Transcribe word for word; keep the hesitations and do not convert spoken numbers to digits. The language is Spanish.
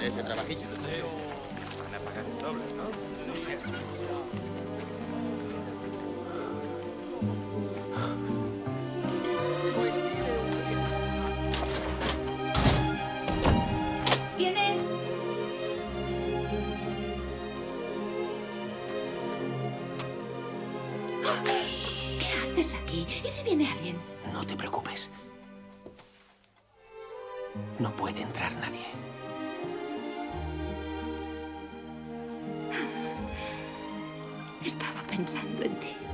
ese trabajillo. Van a pagar el doble, ¿no? No sé. ¿Quién es? ¿Qué haces aquí? ¿Y si viene alguien? No te preocupes. No puede entrar nadie. Estaba pensando en ti.